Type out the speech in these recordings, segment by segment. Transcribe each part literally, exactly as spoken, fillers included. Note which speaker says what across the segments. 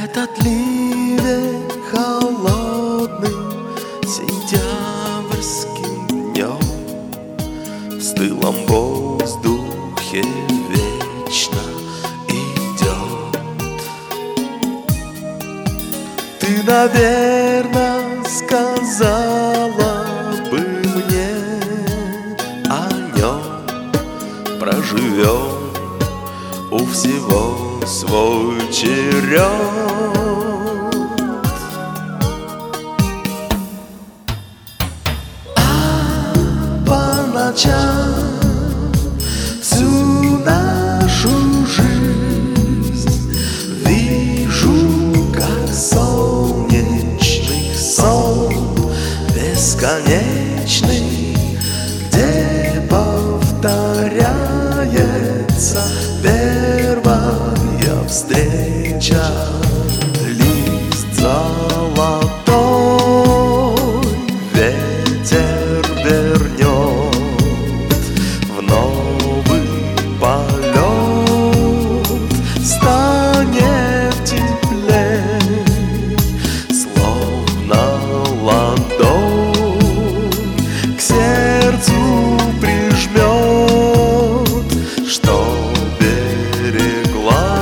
Speaker 1: Этот ливень холодным сентябрьским днем в стылом воздухе вечно идет. Ты, наверно, сказала бы мне о нем. Проживем у всего свой черед. А по ночам всю нашу жизнь вижу, как солнечный сон бесконечный, где повторяется первая встреча. Лист золотой ветер вернет в новый полет. Станет теплей, словно ладонь к сердцу прижмет, что берегла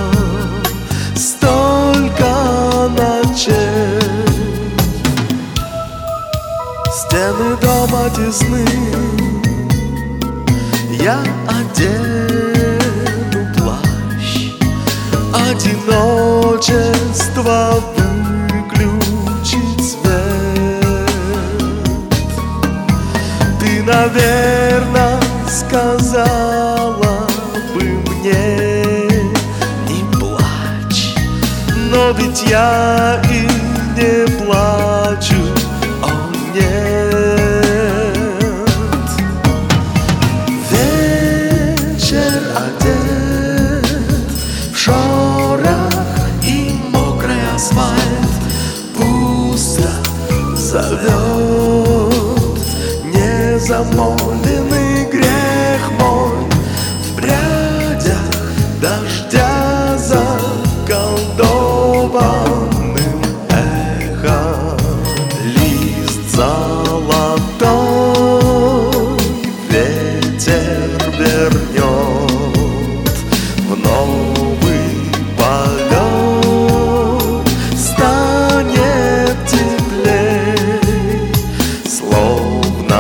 Speaker 1: столько ночей. Стены дома тесны, я одену плащ, одиночество выключит свет. Ты, наверно, сказала бы мне: не плачь, но ведь я и не плачу, о нет. Вечер одет в шорох и мокрый асфальт, пусто зовет незамоленный грех мой. В прядях дождя заколдованным эхом лист золотой ветер вернет в новый полет. Станет теплей, словно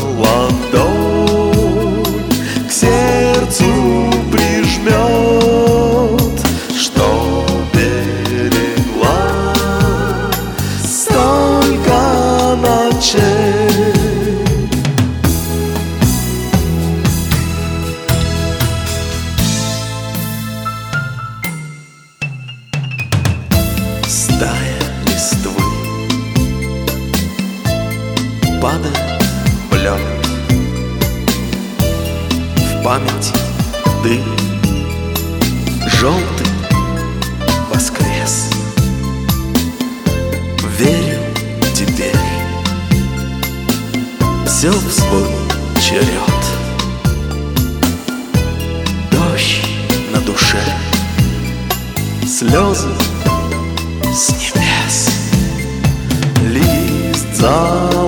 Speaker 1: ладонь к сердцу прижмет, что берегла столько ночей. Стая листвы падает в лед, в памяти дым желтый воскрес. Верю теперь, все в свой черед. Дождь на душе, слезы с небес, лист за